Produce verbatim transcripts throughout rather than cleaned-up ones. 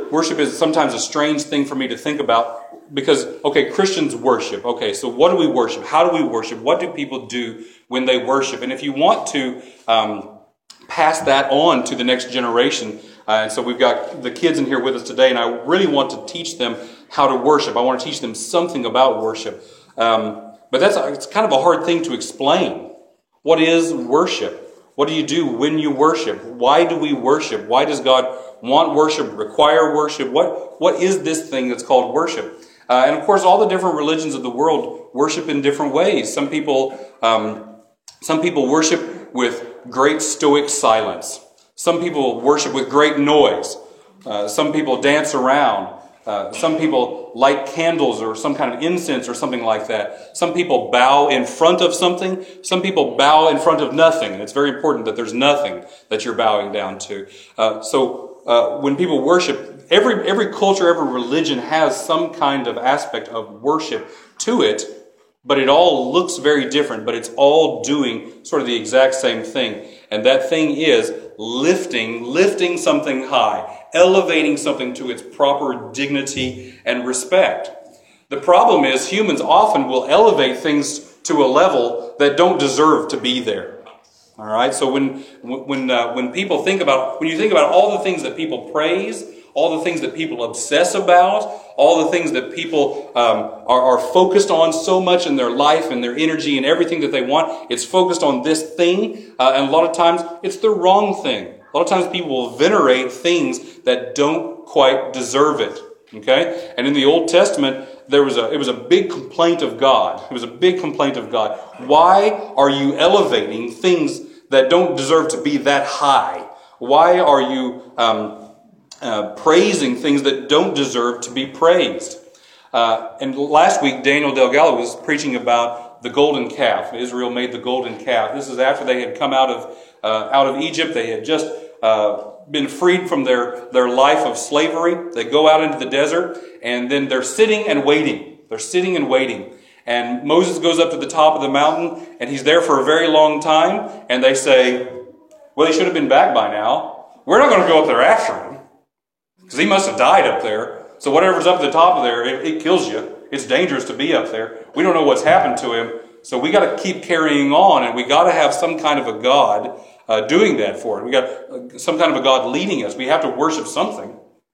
worship is sometimes a strange thing for me to think about because, okay, Christians worship. Okay, so what do we worship? How do we worship? What do people do when they worship? And if you want to um, pass that on to the next generation, uh, and so we've got the kids in here with us today, and I really want to teach them how to worship. I want to teach them something about worship. Um, but that's it's kind of a hard thing to explain. What is worship? What do you do when you worship? Why do we worship? Why does God want worship, require worship? What, what is this thing that's called worship? Uh, and of course, all the different religions of the world worship in different ways. Some people, um, some people worship with great stoic silence. Some people worship with great noise. Uh, some people dance around. Uh, some people light candles or some kind of incense or something like that. Some people bow in front of something. Some people bow in front of nothing. And it's very important that there's nothing that you're bowing down to. Uh, so uh, when people worship, every every culture, every religion has some kind of aspect of worship to it, but it all looks very different, but it's all doing sort of the exact same thing. And that thing is lifting, lifting something high, elevating something to its proper dignity and respect. The problem is humans often will elevate things to a level that don't deserve to be there. All right. So when when uh, when people think about when you think about all the things that people praise, all the things that people obsess about, all the things that people um, are, are focused on so much in their life and their energy and everything that they want, it's focused on this thing. Uh, and a lot of times it's the wrong thing. A lot of times people will venerate things that don't quite deserve it. Okay? And in the Old Testament, there was a it was a big complaint of God. It was a big complaint of God. Why are you elevating things that don't deserve to be that high? Why are you um, uh, praising things that don't deserve to be praised? Uh, and last week, Daniel Delgado was preaching about the golden calf. Israel made the golden calf. This is after they had come out of uh, out of Egypt. They had just uh, been freed from their, their life of slavery. They go out into the desert, and then they're sitting and waiting. They're sitting and waiting. And Moses goes up to the top of the mountain, and he's there for a very long time, and they say, well, he should have been back by now. We're not going to go up there after him, because he must have died up there. So whatever's up at the top of there, it, it kills you. It's dangerous to be up there. We don't know what's happened to him, so we got to keep carrying on, and we got to have some kind of a God uh, doing that for it. We got uh, some kind of a God leading us. We have to worship something.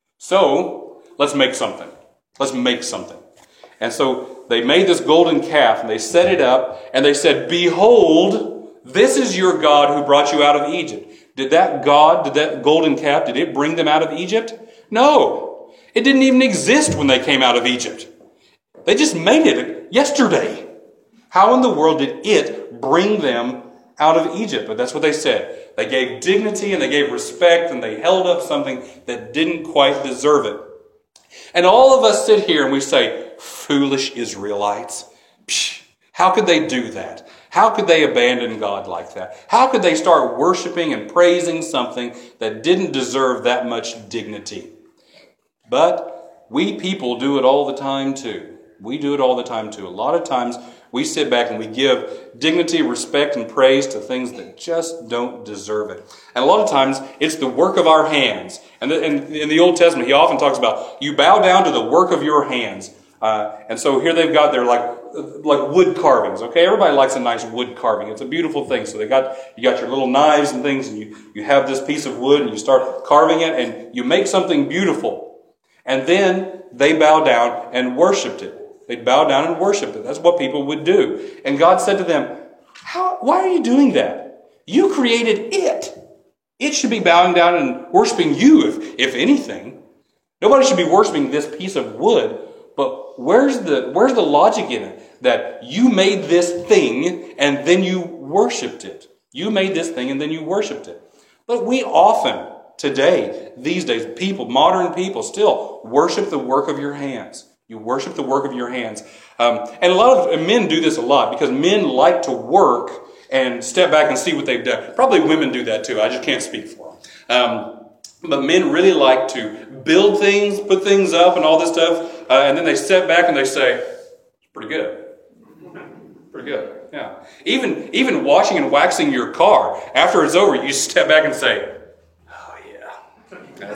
So let's make something. Let's make something. And so they made this golden calf, and they set it up, and they said, behold, this is your God who brought you out of Egypt. Did that God, did that golden calf, did it bring them out of Egypt? No. It didn't even exist when they came out of Egypt. They just made it yesterday. How in the world did it bring them out of Egypt? But that's what they said. They gave dignity and they gave respect and they held up something that didn't quite deserve it. And all of us sit here and we say, foolish Israelites. Psh, how could they do that? How could they abandon God like that? How could they start worshiping and praising something that didn't deserve that much dignity? But we people do it all the time too. We do it all the time too. A lot of times we sit back and we give dignity, respect, and praise to things that just don't deserve it. And a lot of times it's the work of our hands. And in the Old Testament, he often talks about you bow down to the work of your hands. Uh, and so here they've got their like like wood carvings. Okay, everybody likes a nice wood carving. It's a beautiful thing. So they got you got your little knives and things, and you you have this piece of wood, and you start carving it, and you make something beautiful. And then they bow down and worshipped it. They'd bow down and worship it. That's what people would do. And God said to them, "How? Why are you doing that? You created it. It should be bowing down and worshiping you, if, if anything. Nobody should be worshiping this piece of wood. But where's the where's the logic in it? That you made this thing and then you worshipped it. You made this thing and then you worshipped it. But we often, today, these days, people, modern people, still worship the work of your hands. You worship the work of your hands. Um, and a lot of and men do this a lot because men like to work and step back and see what they've done. Probably women do that too. I just can't speak for them. Um, but men really like to build things, put things up and all this stuff. Uh, and then they step back and they say, it's pretty good. Pretty good. Yeah. Even, even washing and waxing your car, after it's over, you step back and say, oh yeah, that's,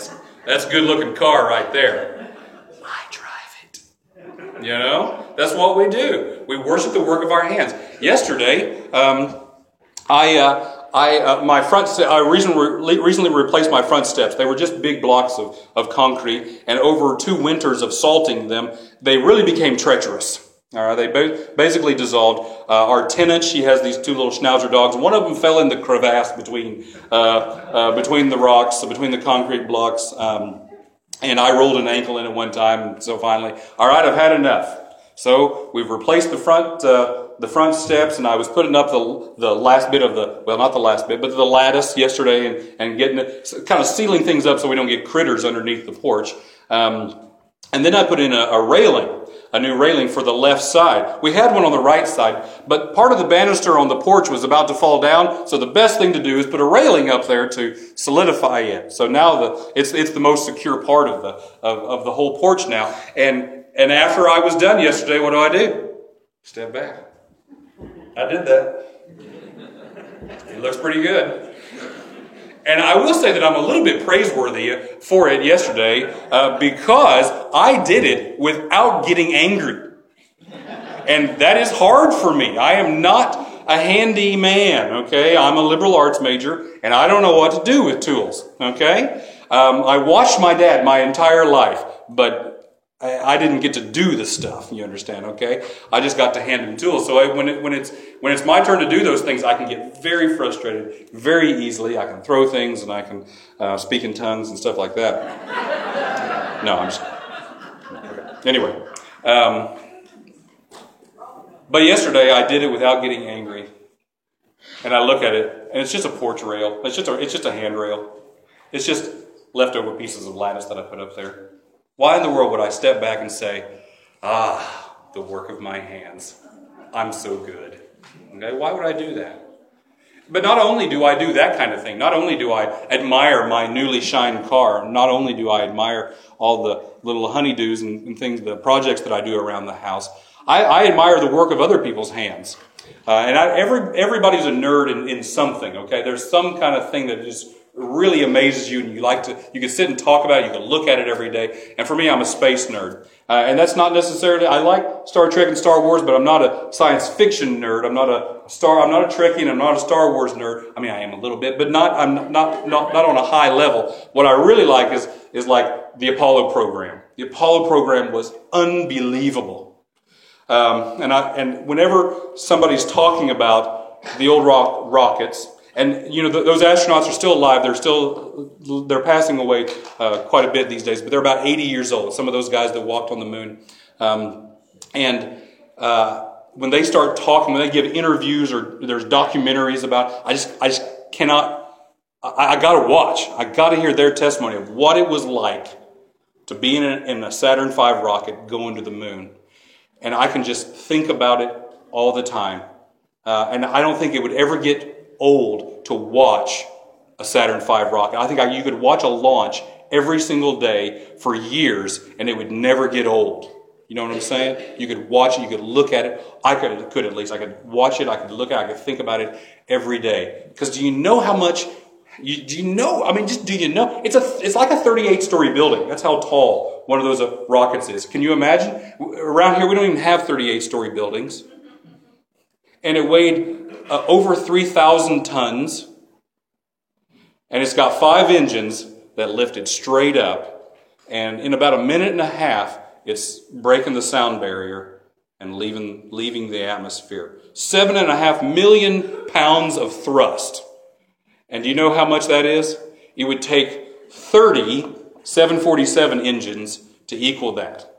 That's a good-looking car right there. I drive it. You know? That's what we do. We worship the work of our hands. Yesterday, um, I... Uh, I uh, my front I recently recently replaced my front steps. They were just big blocks of, of concrete, and over two winters of salting them, they really became treacherous. All right, they ba- basically dissolved. Uh, our tenant, she has these two little Schnauzer dogs. One of them fell in the crevasse between uh, uh, between the rocks, between the concrete blocks, um, and I rolled an ankle in it one time. And so finally, all right, I've had enough. So we've replaced the front. Uh, the front steps, and I was putting up the the last bit of the, well, not the last bit, but the lattice yesterday, and, and getting it, kind of sealing things up so we don't get critters underneath the porch. Um, and then I put in a, a railing, a new railing for the left side. We had one on the right side, but part of the banister on the porch was about to fall down, so the best thing to do is put a railing up there to solidify it. So now the it's it's the most secure part of the of, of the whole porch now. And and after I was done yesterday, what do I do? Step back. I did that. It looks pretty good. And I will say that I'm a little bit praiseworthy for it yesterday uh, because I did it without getting angry. And that is hard for me. I am not a handy man, okay? I'm a liberal arts major, and I don't know what to do with tools, okay? Um, I watched my dad my entire life, but I didn't get to do the stuff, you understand, okay? I just got to hand him tools. So I, when it, when it's when it's my turn to do those things, I can get very frustrated very easily. I can throw things and I can uh, speak in tongues and stuff like that. No, I'm just... Okay. Anyway. Um, but yesterday I did it without getting angry. And I look at it, and it's just a porch rail. It's just a, it's just a handrail. It's just leftover pieces of lattice that I put up there. Why in the world would I step back and say, ah, the work of my hands, I'm so good? Okay, why would I do that? But not only do I do that kind of thing, not only do I admire my newly shined car, not only do I admire all the little honeydews and, and things, the projects that I do around the house, I, I admire the work of other people's hands. Uh, and I, every everybody's a nerd in, in something, okay? There's some kind of thing that just really amazes you, and you like to, you can sit and talk about it, you can look at it every day. And for me, I'm a space nerd. Uh, and that's not necessarily, I like Star Trek and Star Wars, but I'm not a science fiction nerd. I'm not a star, I'm not a Trekkie, and I'm not a Star Wars nerd. I mean, I am a little bit, but not, I'm not, not, not on a high level. What I really like is, is like the Apollo program. The Apollo program was unbelievable. Um, and I, and whenever somebody's talking about the old rock, rockets, and, you know, th- those astronauts are still alive. They're still, they're passing away uh, quite a bit these days, but they're about eighty years old. Some of those guys that walked on the moon. Um, and uh, when they start talking, when they give interviews or there's documentaries about, I just, I just cannot, I, I got to watch. I got to hear their testimony of what it was like to be in a, in a Saturn five rocket going to the moon. And I can just think about it all the time. Uh, and I don't think it would ever get old to watch a Saturn five rocket. I think I, you could watch a launch every single day for years and it would never get old. You know what I'm saying? You could watch it, you could look at it. I could, could at least. I could watch it, I could look at it, I could think about it every day. Because do you know how much, you, do you know, I mean, just do you know? It's a, it's like a thirty-eight story building. That's how tall one of those uh, rockets is. Can you imagine? Around here, we don't even have thirty-eight story buildings. And it weighed Uh, over three thousand tons, and it's got five engines that lift it straight up, and in about a minute and a half, it's breaking the sound barrier and leaving, leaving the atmosphere. Seven and a half million pounds of thrust. And do you know how much that is? It would take thirty seven forty-seven engines to equal that.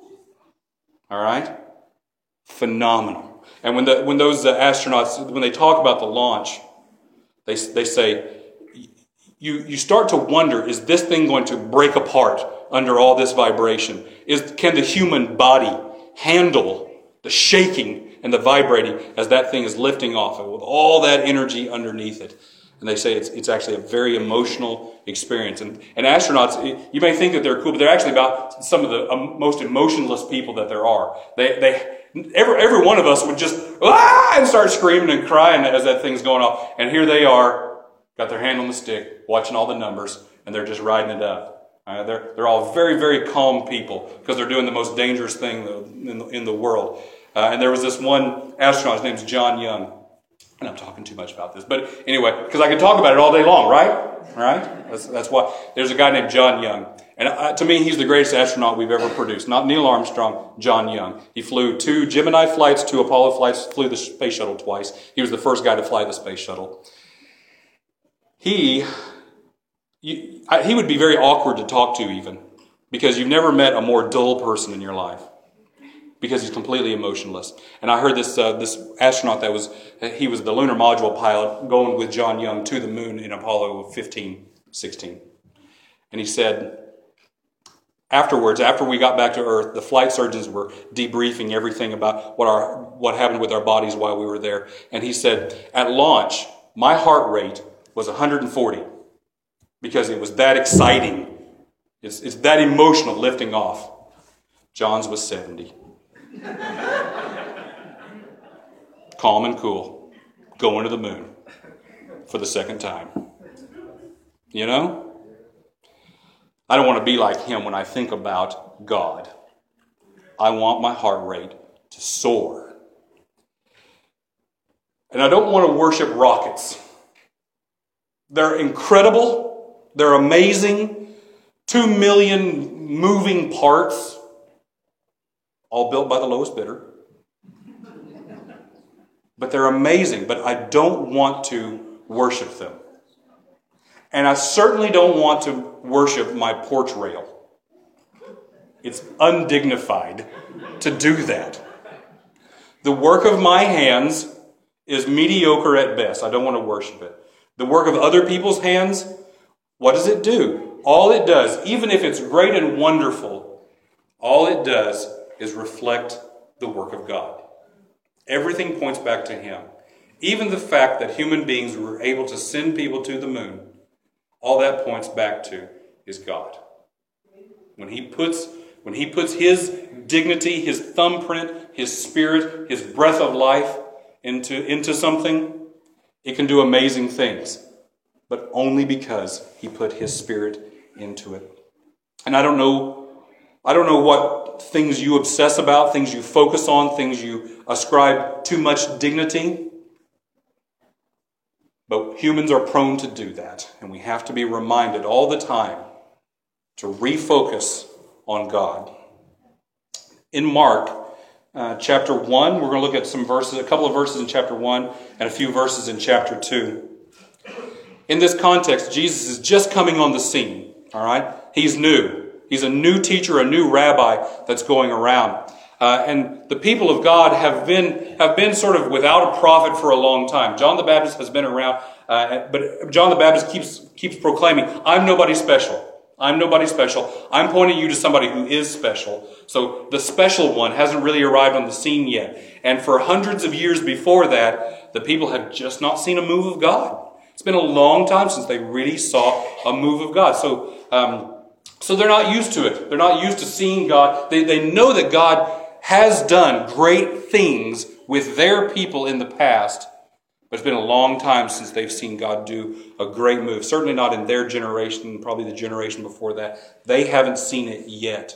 All right? Phenomenal. And when the when those uh, astronauts, when they talk about the launch, they they say, you you start to wonder, is this thing going to break apart under all this vibration? Is can the human body handle the shaking and the vibrating as that thing is lifting off with all that energy underneath it? And they say it's it's actually a very emotional experience. And and astronauts, you may think that they're cool, but they're actually about some of the um, most emotionless people that there are. They they. Every, every one of us would just ah, and start screaming and crying as that thing's going off. And here they are, got their hand on the stick, watching all the numbers, and they're just riding it up. Uh, they're, they're all very, very calm people because they're doing the most dangerous thing in the, in the world. Uh, and there was this one astronaut, his name's John Young. And I'm talking too much about this. But anyway, because I could talk about it all day long, right? All right? That's, that's why. There's a guy named John Young. And uh, to me, he's the greatest astronaut we've ever produced. Not Neil Armstrong, John Young. He flew two Gemini flights, two Apollo flights, flew the space shuttle twice. He was the first guy to fly the space shuttle. He, you, I, he would be very awkward to talk to even, because you've never met a more dull person in your life, because he's completely emotionless. And I heard this uh, this astronaut that was, he was the lunar module pilot going with John Young to the moon in Apollo fifteen, sixteen. And he said, afterwards, after we got back to Earth, the flight surgeons were debriefing everything about what our what happened with our bodies while we were there. And he said, at launch, my heart rate was one hundred forty because it was that exciting. It's, it's that emotional lifting off. John's was seventy. Calm and cool. Going to the moon for the second time. You know? I don't want to be like him when I think about God. I want my heart rate to soar. And I don't want to worship rockets. They're incredible. They're amazing. Two million moving parts. All built by the lowest bidder. But they're amazing. But I don't want to worship them. And I certainly don't want to worship my porch rail. It's undignified to do that. The work of my hands is mediocre at best. I don't want to worship it. The work of other people's hands, what does it do? All it does, even if it's great and wonderful, all it does is reflect the work of God. Everything points back to Him. Even the fact that human beings were able to send people to the moon, all that points back to is God. When He puts, when He puts His dignity, His thumbprint, His spirit, His breath of life into, into something, it can do amazing things. But only because He put His spirit into it. And I don't know, I don't know what things you obsess about, things you focus on, things you ascribe too much dignity. But humans are prone to do that. And we have to be reminded all the time to refocus on God. In Mark uh, chapter one, we're going to look at some verses, a couple of verses in chapter one and a few verses in chapter two. In this context, Jesus is just coming on the scene. All right? He's new. He's a new teacher, a new rabbi that's going around. Uh, and the people of God have been have been sort of without a prophet for a long time. John the Baptist has been around, uh, but John the Baptist keeps keeps proclaiming, I'm nobody special. I'm nobody special. I'm pointing you to somebody who is special. So the special one hasn't really arrived on the scene yet. And for hundreds of years before that, the people have just not seen a move of God. It's been a long time since they really saw a move of God. So um, so they're not used to it. They're not used to seeing God. They, they know that God has done great things with their people in the past, but it's been a long time since they've seen God do a great move. Certainly not in their generation, probably the generation before that. They haven't seen it yet.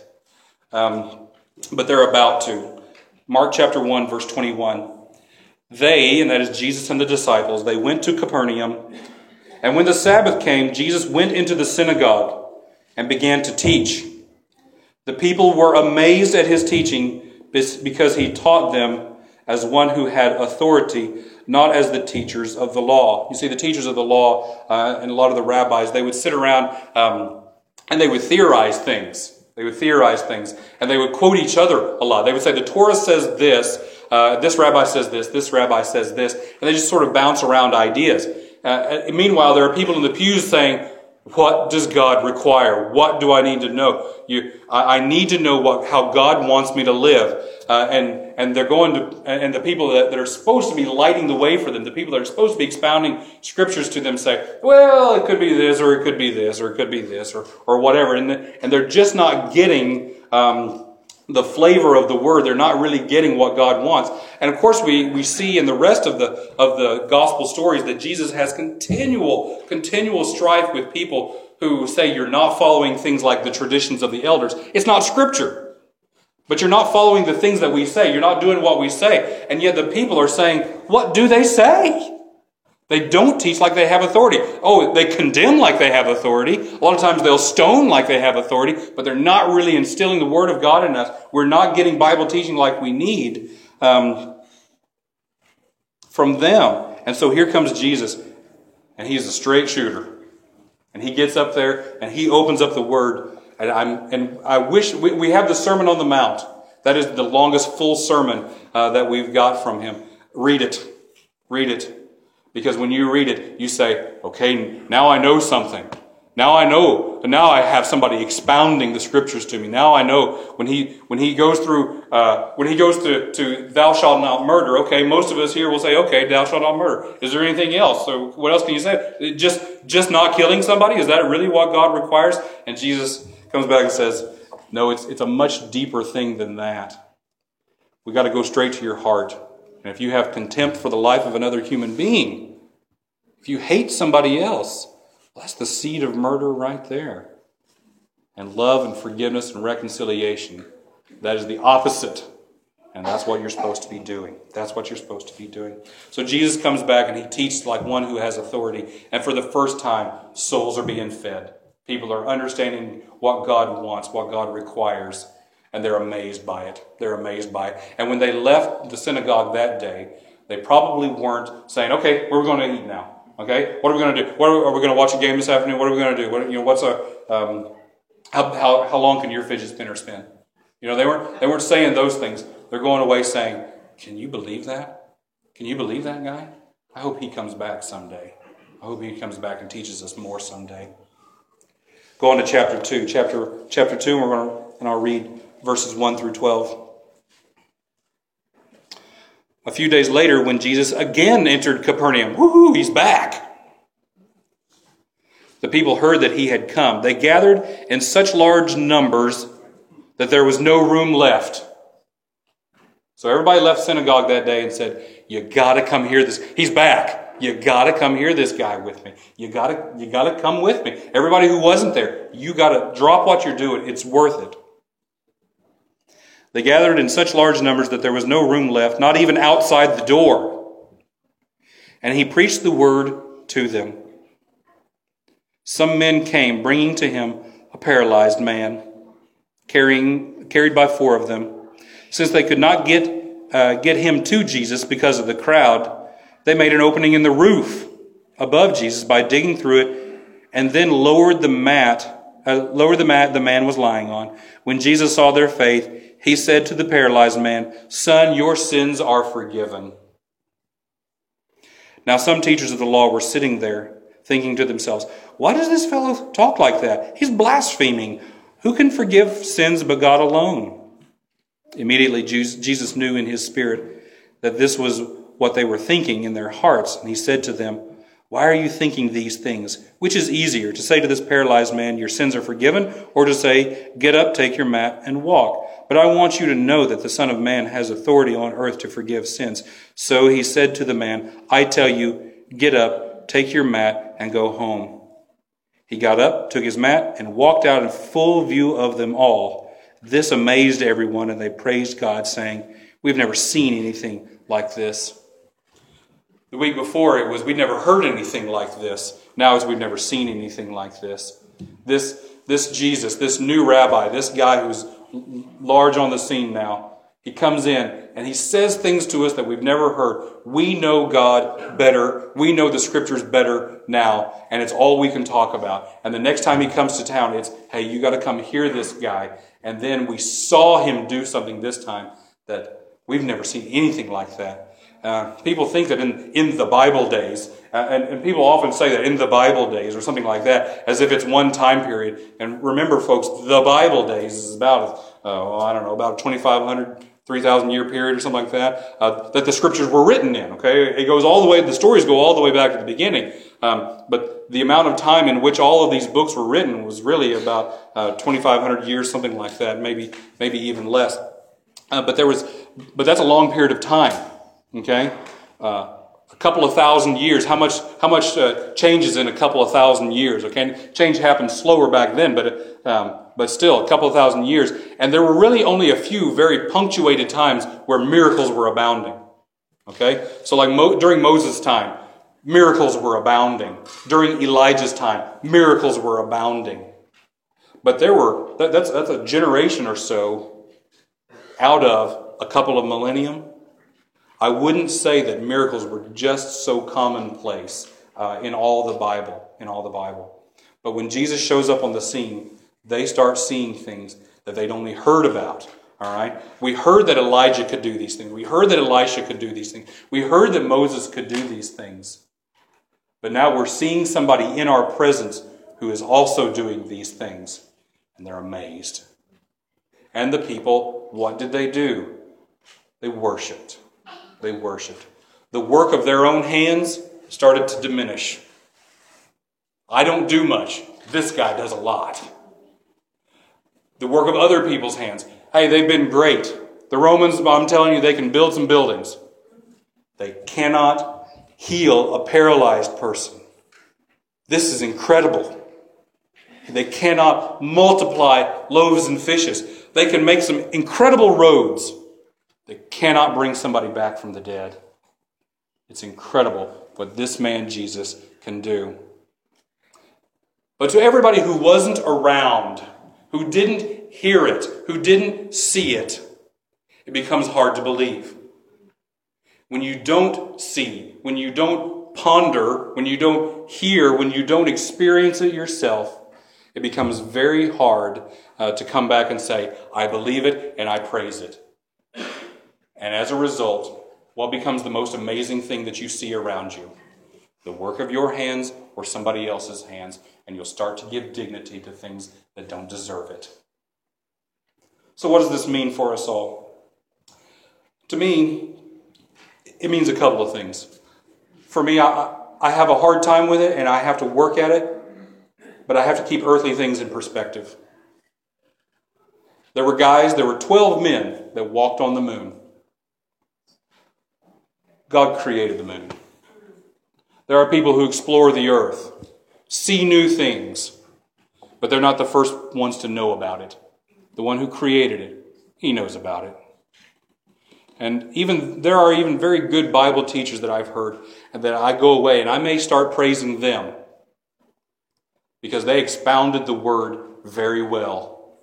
Um, but they're about to. Mark chapter one, verse twenty-one. They, and that is Jesus and the disciples, they went to Capernaum. And when the Sabbath came, Jesus went into the synagogue and began to teach. The people were amazed at His teaching because He taught them as one who had authority, not as the teachers of the law. You see, the teachers of the law uh, and a lot of the rabbis, they would sit around um, and they would theorize things. They would theorize things, and they would quote each other a lot. They would say, the Torah says this, uh, this rabbi says this, this rabbi says this, and they just sort of bounce around ideas. Uh, meanwhile, there are people in the pews saying, what does God require? What do I need to know? You, I, I need to know what, how God wants me to live. Uh, and, and they're going to, and the people that, that are supposed to be lighting the way for them, the people that are supposed to be expounding scriptures to them say, well, it could be this, or it could be this, or it could be this, or, or whatever. And, the, and they're just not getting, um, the flavor of the word. They're not really getting what God wants. And of course, we, we see in the rest of the of the gospel stories that Jesus has continual, continual strife with people who say you're not following things like the traditions of the elders. It's not Scripture. But you're not following the things that we say. You're not doing what we say. And yet the people are saying, what do they say? They don't teach like they have authority. Oh, they condemn like they have authority. A lot of times they'll stone like they have authority, but they're not really instilling the Word of God in us. We're not getting Bible teaching like we need um, from them. And so here comes Jesus, and he's a straight shooter. And he gets up there, and he opens up the Word. And, I'm, and I wish, we, we have the Sermon on the Mount. That is the longest full sermon uh, that we've got from him. Read it. Read it. Because when you read it, you say, okay, now I know something. Now I know. Now I have somebody expounding the Scriptures to me. Now I know when he when he goes through, uh, when he goes to, to thou shalt not murder, okay, most of us here will say, okay, thou shalt not murder. Is there anything else? So what else can you say? Just, just not killing somebody? Is that really what God requires? And Jesus comes back and says, no, it's, it's a much deeper thing than that. We got to go straight to your heart. And if you have contempt for the life of another human being, if you hate somebody else, well, that's the seed of murder right there. And love and forgiveness and reconciliation, that is the opposite. And that's what you're supposed to be doing. That's what you're supposed to be doing. So Jesus comes back and he teaches like one who has authority. And for the first time, souls are being fed. People are understanding what God wants, what God requires. And they're amazed by it. They're amazed by it. And when they left the synagogue that day, they probably weren't saying, okay, we're going to eat now. Okay, what are we going to do? What are we, are we going to watch a game this afternoon? What are we going to do? What, you know, what's a um, how, how how long can your fidget spinner spin? You know, they weren't they weren't saying those things. They're going away saying, can you believe that? Can you believe that guy? I hope he comes back someday. I hope he comes back and teaches us more someday. Go on to chapter two. Chapter chapter two, and we're going to and I'll read verses one through twelve. A few days later, when Jesus again entered Capernaum, woohoo, he's back. The people heard that he had come. They gathered in such large numbers that there was no room left. So everybody left synagogue that day and said, you got to come hear this. He's back. You got to come hear this guy with me. You got to you got to come with me. Everybody who wasn't there, you got to drop what you're doing. It's worth it. They gathered in such large numbers that there was no room left, not even outside the door. And he preached the word to them. Some men came, bringing to him a paralyzed man, carrying, carried by four of them. Since they could not get, uh, get him to Jesus because of the crowd, they made an opening in the roof above Jesus by digging through it, and then lowered the mat, uh, lowered the mat the man was lying on. When Jesus saw their faith, he said to the paralyzed man, son, your sins are forgiven. Now some teachers of the law were sitting there, thinking to themselves, why does this fellow talk like that? He's blaspheming. Who can forgive sins but God alone? Immediately Jesus knew in his spirit that this was what they were thinking in their hearts. And he said to them, why are you thinking these things? Which is easier, to say to this paralyzed man, your sins are forgiven, or to say, get up, take your mat, and walk? But I want you to know that the Son of Man has authority on earth to forgive sins. So he said to the man, I tell you, get up, take your mat, and go home. He got up, took his mat, and walked out in full view of them all. This amazed everyone, and they praised God, saying, we've never seen anything like this. The week before it was, we'd never heard anything like this. Now it's, we've never seen anything like this. This, this Jesus, this new rabbi, this guy who's large on the scene now, he comes in and he says things to us that we've never heard. We know God better. We know the Scriptures better now, and it's all we can talk about. And the next time he comes to town, it's, hey, you got to come hear this guy. And then we saw him do something this time that we've never seen anything like that. Uh, people think that in, in the Bible days, uh, and, and people often say that in the Bible days or something like that, as if it's one time period. And remember, folks, the Bible days is about, uh, well, I don't know, about a twenty-five hundred, three thousand year period or something like that, uh, that the Scriptures were written in, okay? It goes all the way, the stories go all the way back to the beginning. Um, but the amount of time in which all of these books were written was really about uh, twenty-five hundred years, something like that, maybe maybe even less. Uh, but there was, but that's a long period of time. Okay, uh, a couple of thousand years. How much how much uh, changes in a couple of thousand years? Okay, change happened slower back then, but um, but still a couple of thousand years. And there were really only a few very punctuated times where miracles were abounding. Okay, so like Mo- during Moses' time, miracles were abounding. During Elijah's time, miracles were abounding. But there were that, that's that's a generation or so out of a couple of millennium. I wouldn't say that miracles were just so commonplace uh, in all the Bible, in all the Bible. But when Jesus shows up on the scene, they start seeing things that they'd only heard about. All right? We heard that Elijah could do these things. We heard that Elisha could do these things. We heard that Moses could do these things. But now we're seeing somebody in our presence who is also doing these things. And they're amazed. And the people, what did they do? They worshipped. They worshipped. The work of their own hands started to diminish. I don't do much. This guy does a lot. The work of other people's hands. Hey, they've been great. The Romans, I'm telling you, they can build some buildings. They cannot heal a paralyzed person. This is incredible. They cannot multiply loaves and fishes. They can make some incredible roads. They cannot bring somebody back from the dead. It's incredible what this man Jesus can do. But to everybody who wasn't around, who didn't hear it, who didn't see it, it becomes hard to believe. When you don't see, when you don't ponder, when you don't hear, when you don't experience it yourself, it becomes very hard uh, to come back and say, I believe it and I praise it. And as a result, what becomes the most amazing thing that you see around you? The work of your hands or somebody else's hands, and you'll start to give dignity to things that don't deserve it. So what does this mean for us all? To me, it means a couple of things. For me, I, I have a hard time with it, and I have to work at it, but I have to keep earthly things in perspective. There were guys, there were twelve men that walked on the moon. God created the moon. There are people who explore the earth, see new things, but they're not the first ones to know about it. The one who created it, he knows about it. And even there are even very good Bible teachers that I've heard, and that I go away and I may start praising them because they expounded the word very well.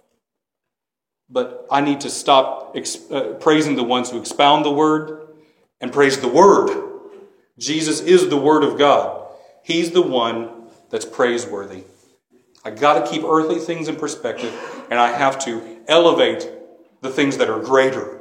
But I need to stop ex- uh, praising the ones who expound the word and praise the word. Jesus is the Word of God. He's the one that's praiseworthy. I got to keep earthly things in perspective, and I have to elevate the things that are greater.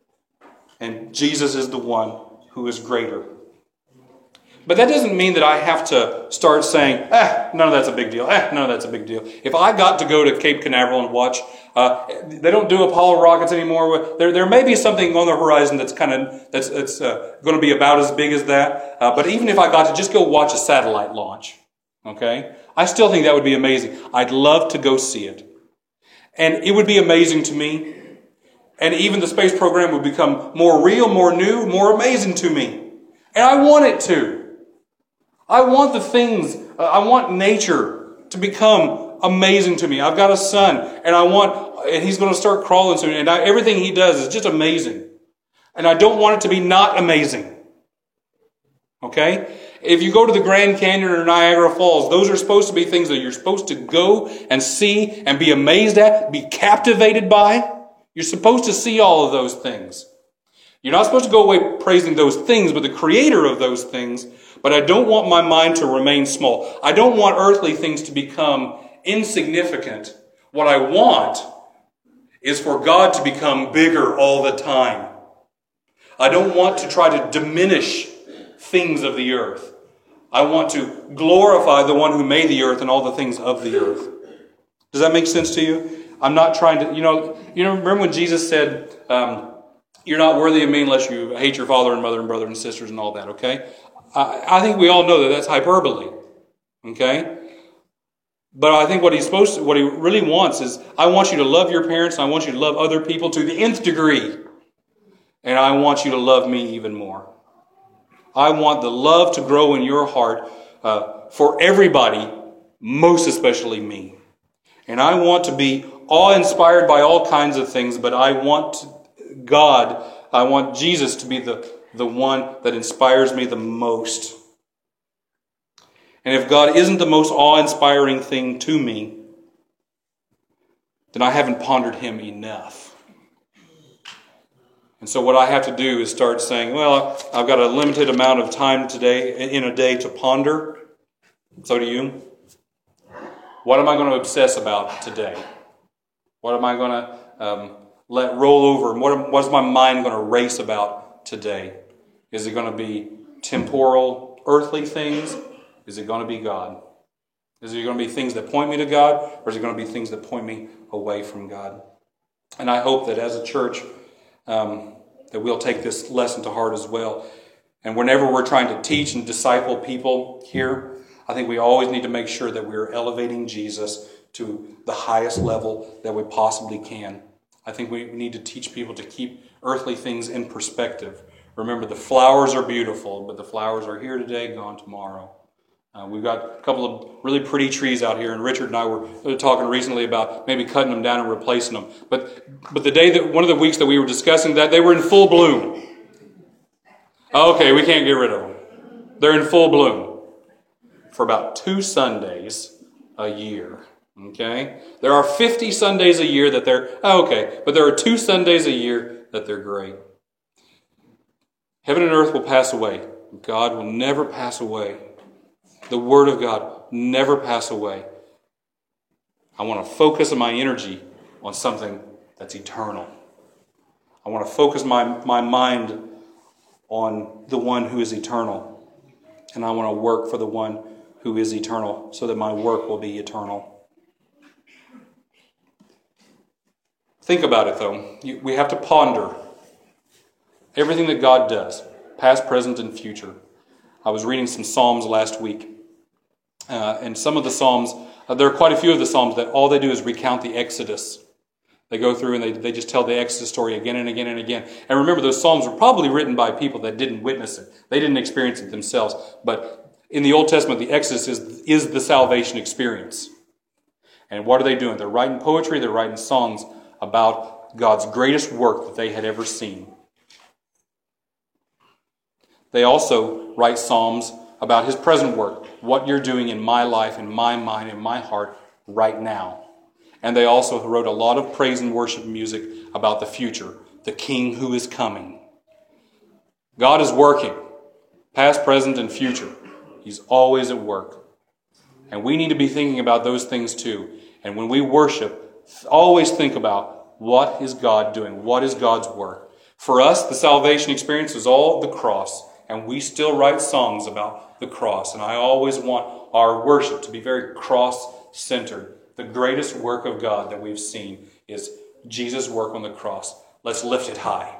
And Jesus is the one who is greater. But that doesn't mean that I have to start saying, ah, none of that's a big deal. Ah, none of that's a big deal. If I got to go to Cape Canaveral and watch, uh, they don't do Apollo rockets anymore. There, there may be something on the horizon that's kind of that's, that's uh, going to be about as big as that. Uh, but even if I got to just go watch a satellite launch, okay, I still think that would be amazing. I'd love to go see it, and it would be amazing to me. And even the space program would become more real, more new, more amazing to me, and I want it to. I want the things, uh, I want nature to become amazing to me. I've got a son, and I want, and he's going to start crawling soon, and I, everything he does is just amazing. And I don't want it to be not amazing. Okay? If you go to the Grand Canyon or Niagara Falls, those are supposed to be things that you're supposed to go and see and be amazed at, be captivated by. You're supposed to see all of those things. You're not supposed to go away praising those things, but the creator of those things. But I don't want my mind to remain small. I don't want earthly things to become insignificant. What I want is for God to become bigger all the time. I don't want to try to diminish things of the earth. I want to glorify the one who made the earth and all the things of the earth. Does that make sense to you? I'm not trying to, you know, you know, remember when Jesus said, um, you're not worthy of me unless you hate your father and mother and brother and sisters and all that, okay? I, I think we all know that that's hyperbole. Okay? But I think what he's supposed to, what he really wants is, I want you to love your parents, and I want you to love other people to the nth degree. And I want you to love me even more. I want the love to grow in your heart uh, for everybody, most especially me. And I want to be awe-inspired by all kinds of things, but I want God, I want Jesus to be the, the one that inspires me the most. And if God isn't the most awe-inspiring thing to me, then I haven't pondered Him enough. And so what I have to do is start saying, well, I've got a limited amount of time today, in a day, to ponder. So do you. What am I going to obsess about today? What am I going to um, let roll over? What, what is my mind going to race about today? Is it going to be temporal, earthly things? Is it going to be God? Is it going to be things that point me to God? Or is it going to be things that point me away from God? And I hope that as a church, um, that we'll take this lesson to heart as well. And whenever we're trying to teach and disciple people here, I think we always need to make sure that we're elevating Jesus to the highest level that we possibly can. I think we need to teach people to keep earthly things in perspective. Remember, the flowers are beautiful, but the flowers are here today, gone tomorrow. Uh, we've got a couple of really pretty trees out here, and Richard and I were talking recently about maybe cutting them down and replacing them. But but the day that one of the weeks that we were discussing that, they were in full bloom. Okay, we can't get rid of them. They're in full bloom for about two Sundays a year. Okay, there are fifty Sundays a year that they're oh, okay, but there are two Sundays a year that they're great. Heaven and earth will pass away. God will never pass away. The Word of God never pass away. I want to focus my energy on something that's eternal. I want to focus my, my mind on the one who is eternal. And I want to work for the one who is eternal so that my work will be eternal. Think about it, though. You, we have to ponder everything that God does, past, present, and future. I was reading some Psalms last week. Uh, and some of the Psalms, uh, there are quite a few of the Psalms that all they do is recount the Exodus. They go through and they, they just tell the Exodus story again and again and again. And remember, those Psalms were probably written by people that didn't witness it. They didn't experience it themselves. But in the Old Testament, the Exodus is, is the salvation experience. And what are they doing? They're writing poetry, they're writing songs about God's greatest work that they had ever seen. They also write psalms about His present work, what you're doing in my life, in my mind, in my heart right now. And they also wrote a lot of praise and worship music about the future, the King who is coming. God is working, past, present, and future. He's always at work. And we need to be thinking about those things too. And when we worship, always think about what is God doing? What is God's work? For us, the salvation experience is all the cross. And we still write songs about the cross. And I always want our worship to be very cross-centered. The greatest work of God that we've seen is Jesus' work on the cross. Let's lift it high.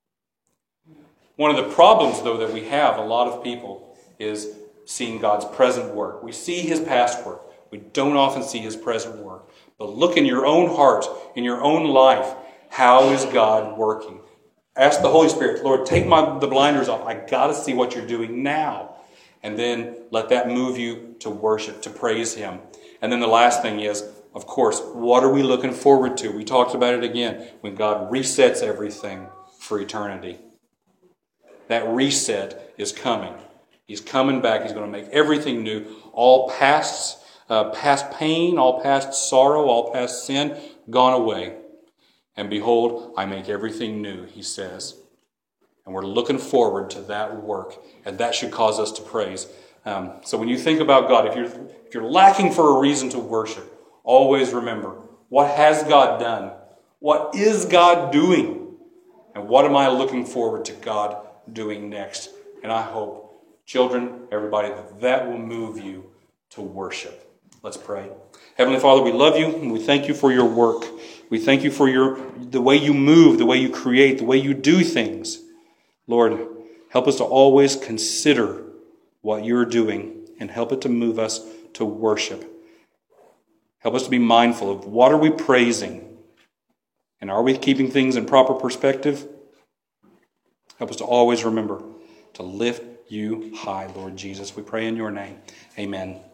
One of the problems, though, that we have, a lot of people, is seeing God's present work. We see His past work. We don't often see His present work. But look in your own heart, in your own life, how is God working? Ask the Holy Spirit, Lord, take my the blinders off. I got to see what you're doing now. And then let that move you to worship, to praise Him. And then the last thing is, of course, what are we looking forward to? We talked about it again, when God resets everything for eternity. That reset is coming. He's coming back. He's going to make everything new. All past, uh, past pain, all past sorrow, all past sin, gone away. And behold, I make everything new, He says. And we're looking forward to that work. And that should cause us to praise. Um, so when you think about God, if you're, if you're lacking for a reason to worship, always remember, what has God done? What is God doing? And what am I looking forward to God doing next? And I hope, children, everybody, that that will move you to worship. Let's pray. Heavenly Father, we love you and we thank you for your work. We thank you for your the way you move, the way you create, the way you do things. Lord, help us to always consider what you're doing and help it to move us to worship. Help us to be mindful of what are we praising? And are we keeping things in proper perspective? Help us to always remember to lift you high, Lord Jesus. We pray in your name. Amen.